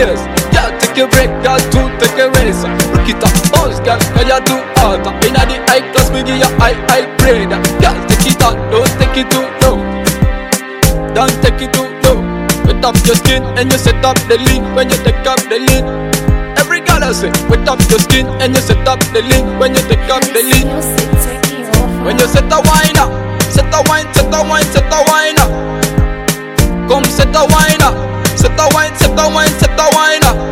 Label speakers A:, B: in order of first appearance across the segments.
A: pace. Girl, take a break, girl, to take a race. Look it up, bounce, girl, cause you do hard. Inna the high class, we give you high grade. Girl, take it out, don't take it too low. Don't take it too low. Wet up your skin and you set up the lead when you take up the lead. Every girl I say, wet up your skin and you set up the lead when you take up the lead. When you set a wine up, set a wine, set a wine, set a wine up. Come set a wine up, set a wine, set a wine, set a wine up.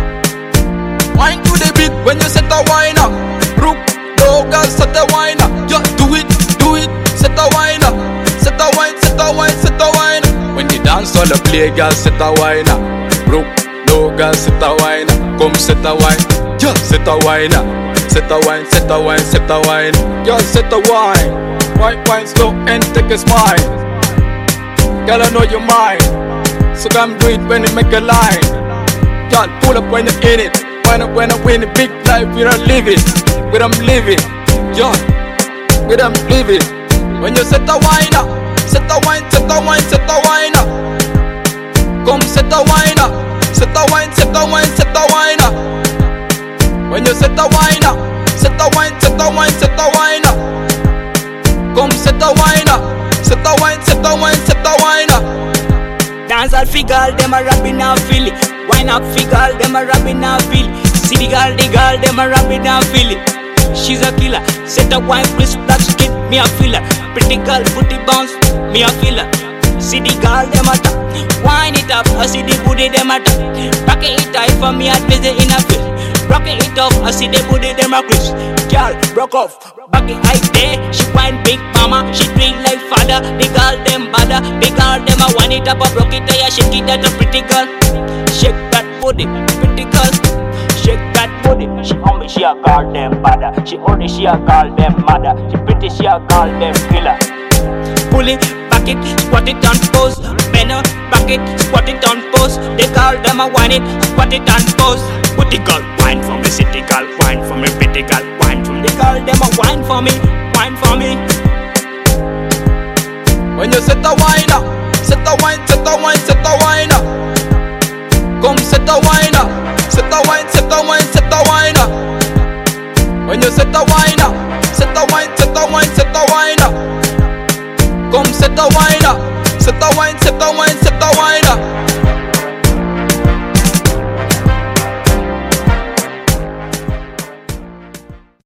A: Wine to the beat when you set a wine up. Brook, no girl, set a wine up. Just do it, set a wine up. Set a wine, set a wine, set a wine up. When you dance on the play, girl, set a wine up. Brook, no girl, set a wine up. Come set a wine, just set a wine up. Set a wine, set a wine, set a wine. Just set a wine. Wine slow and take a smile. Girl, I know your mind, so come do it when you make a line. Girl, pull up when you're in it. When I win a big life, we don't live it. We don't live it. Yo, we don't live it. When you set a wine up, set a wine, set a wine, set a wine up. Come set a wine up, set a wine, set a wine, set a wine up. When you set a wine up, set a wine, set a wine, set a wine up. Come set a wine up, set a wine, set a wine, set a wine up.
B: Dance all fi girl, them a rapping and feel it. Wine up fi girl, them a rapping and feel it. See the girl, them a rapping and feel it. She's a killer, set a wine, crisp black skin, me a feel her. Pretty girl, booty bounce, me a feel her. See the girl, them a tap, wine it up. I see the booty, them a tap. Rock it high for me, I visit in a field. Rock it off, I see the booty, them a crisp. Girl, broke off, back it high there. She wine big mama, she drink like father. The girl, them bother, the girl, them a wine it up. I broke it high, shake it at a pretty girl. Shake that booty, pretty girl. Shake that booty. She on me, she a goddamn bother. She only, she a goddamn mother. She pretty, she a goddamn killer. Pull it, back it, squat it on pose. Bend her, back it, squat it on pose. The girl, them a wine it, squat it on pose. Put the girl, wine for me, city girl, wine for me, pretty girl, wine for me. The girl, them a wine for me, wine for me.
A: When you set a wine up, set a wine, set a wine, set a wine up. Come set a wine up, set a wine, set a wine, set a wine up. When you set a wine up, set a wine, set a wine, set a wine up. Come set a wine up, set a wine, set a wine.